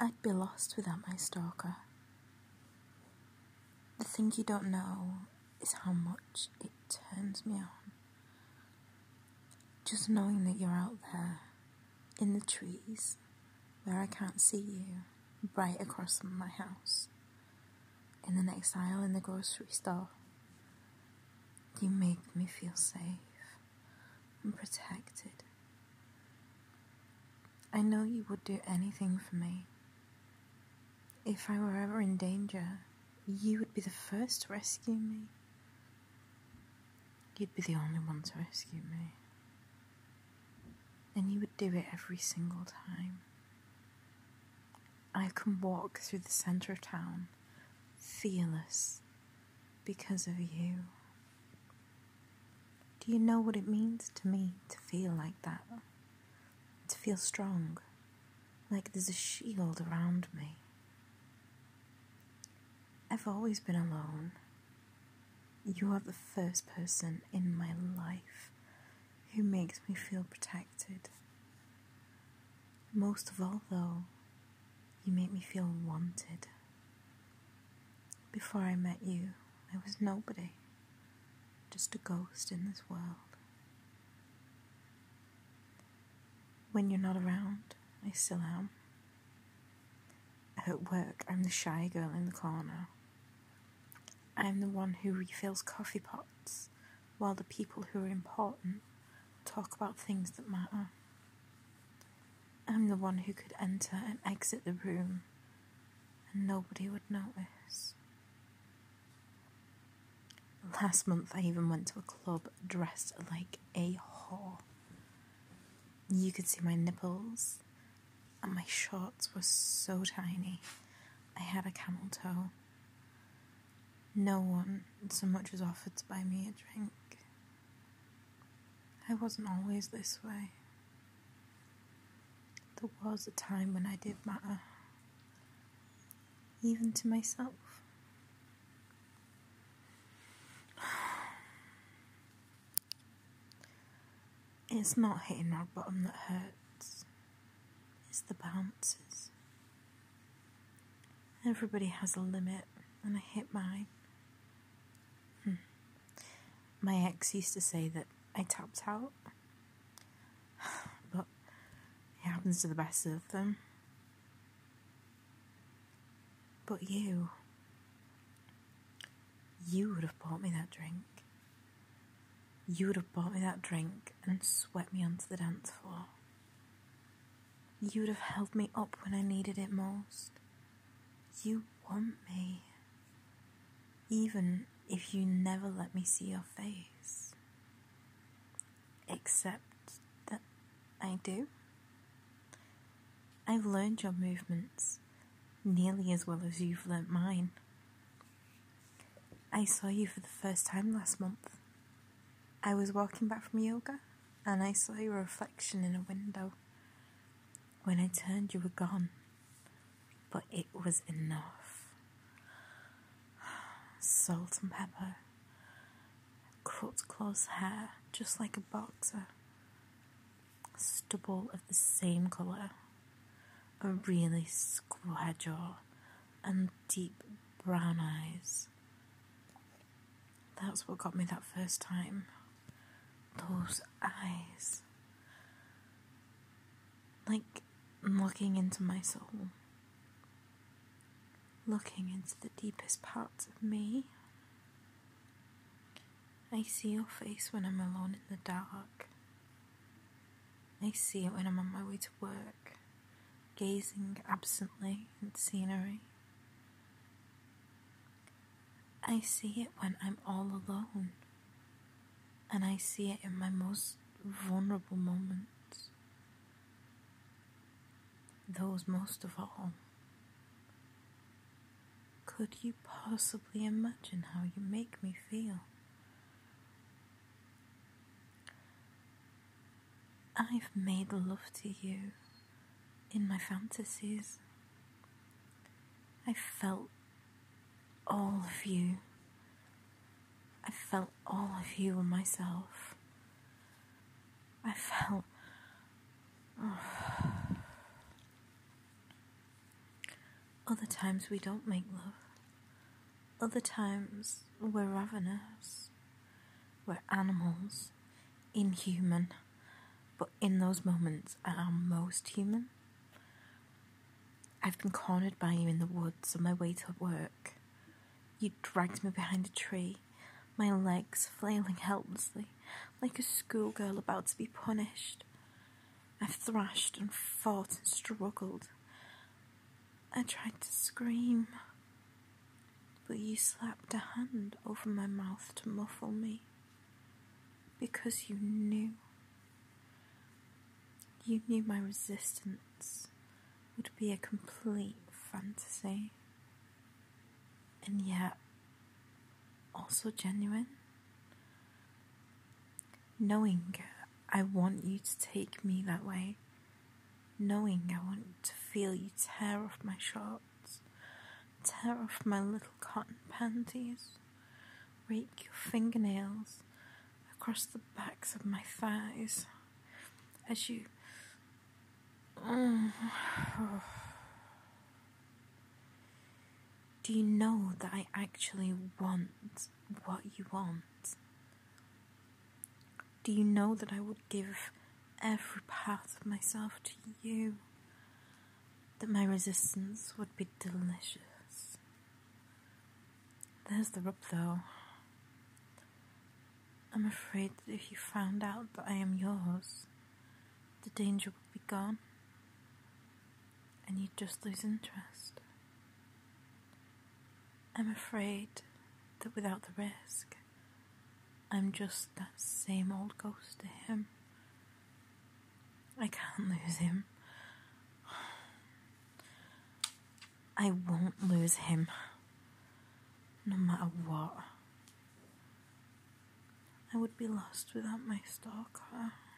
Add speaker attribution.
Speaker 1: I'd be lost without my stalker. The thing you don't know is how much it turns me on. Just knowing that you're out there, in the trees, where I can't see you, right across from my house, in the next aisle in the grocery store. You make me feel safe and protected. I know you would do anything for me. If I were ever in danger, you would be the first to rescue me. You'd be the only one to rescue me. And you would do it every single time. I can walk through the centre of town, fearless, because of you. Do you know what it means to me to feel like that? To feel strong, like there's a shield around me. I've always been alone. You are the first person in my life who makes me feel protected. Most of all, though, you make me feel wanted. Before I met you, I was nobody, just a ghost in this world. When you're not around, I still am. At work, I'm the shy girl in the corner. I'm the one who refills coffee pots, while the people who are important talk about things that matter. I'm the one who could enter and exit the room, and nobody would notice. Last month I even went to a club dressed like a whore. You could see my nipples, and my shorts were so tiny. I had a camel toe. No one so much as offered to buy me a drink. I wasn't always this way. There was a time when I did matter, even to myself. It's not hitting rock bottom that hurts, it's the bounces. Everybody has a limit, and I hit mine. My ex used to say that I tapped out, but it happens to the best of them. But you would have bought me that drink. You would have bought me that drink and swept me onto the dance floor. You would have held me up when I needed it most. You want me, even if you never let me see your face. Except that I do. I've learned your movements nearly as well as you've learnt mine. I saw you for the first time last month. I was walking back from yoga and I saw your reflection in a window. When I turned, you were gone, but it was enough. Salt and pepper, cut close hair, just like a boxer, stubble of the same colour, a really square jaw, and deep brown eyes. That's what got me that first time. Those eyes. Like looking into my soul. Looking into the deepest parts of me. I see your face when I'm alone in the dark. I see it when I'm on my way to work, gazing absently at scenery. I see it when I'm all alone, and I see it in my most vulnerable moments. Those most of all. Could you possibly imagine how you make me feel? I've made love to you in my fantasies. I felt all of you. I felt all of you in myself. I felt Other times we don't make love. Other times we're ravenous. We're animals, inhuman, but in those moments I am most human. I've been cornered by you in the woods on my way to work. You dragged me behind a tree, my legs flailing helplessly, like a schoolgirl about to be punished. I've thrashed and fought and struggled. I tried to scream, but you slapped a hand over my mouth to muffle me, because you knew. You knew my resistance would be a complete fantasy, and yet also genuine. Knowing I want you to take me that way, knowing I want to feel you tear off my shorts, tear off my little cotton panties, rake your fingernails across the backs of my thighs as you Do you know that I actually want what you want? Do you know that I would give every part of myself to you? That my resistance would be delicious? There's the rub though. I'm afraid that if you found out that I am yours, the danger would be gone, and you'd just lose interest. I'm afraid that without the risk, I'm just that same old ghost to him. I can't lose him. I won't lose him, no matter what. I would be lost without my stalker.